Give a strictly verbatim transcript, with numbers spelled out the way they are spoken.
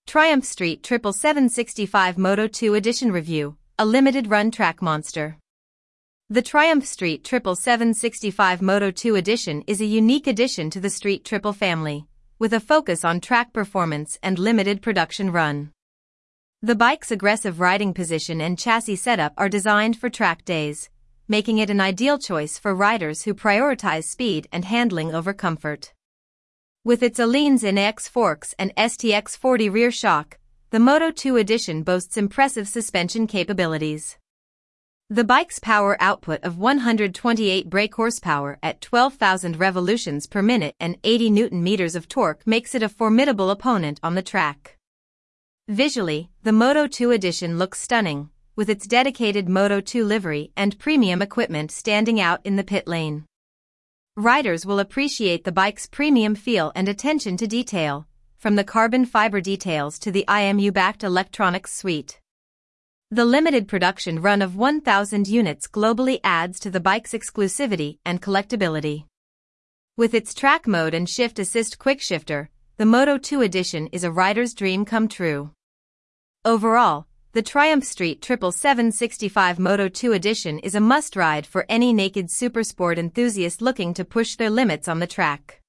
Triumph Street seven seven sixty-five Moto two Edition Review, a limited run track monster. The Triumph Street seven seven sixty-five Moto two Edition is a unique addition to the Street Triple family, with a focus on track performance and limited production run. The bike's aggressive riding position and chassis setup are designed for track days, making it an ideal choice for riders who prioritize speed and handling over comfort. With its Öhlins N X forks and S T X forty rear shock, the Moto two Edition boasts impressive suspension capabilities. The bike's power output of one hundred twenty-eight brake horsepower at twelve thousand revolutions per minute and eighty newton meters of torque makes it a formidable opponent on the track. Visually, the Moto two Edition looks stunning, with its dedicated Moto two livery and premium equipment standing out in the pit lane. Riders will appreciate the bike's premium feel and attention to detail, from the carbon fiber details to the I M U-backed electronics suite. The limited production run of one thousand units globally adds to the bike's exclusivity and collectability. With its track mode and shift assist quickshifter, the Moto two Edition is a rider's dream come true. Overall, the Triumph Street seven seven sixty-five Moto two Edition is a must-ride for any naked supersport enthusiast looking to push their limits on the track.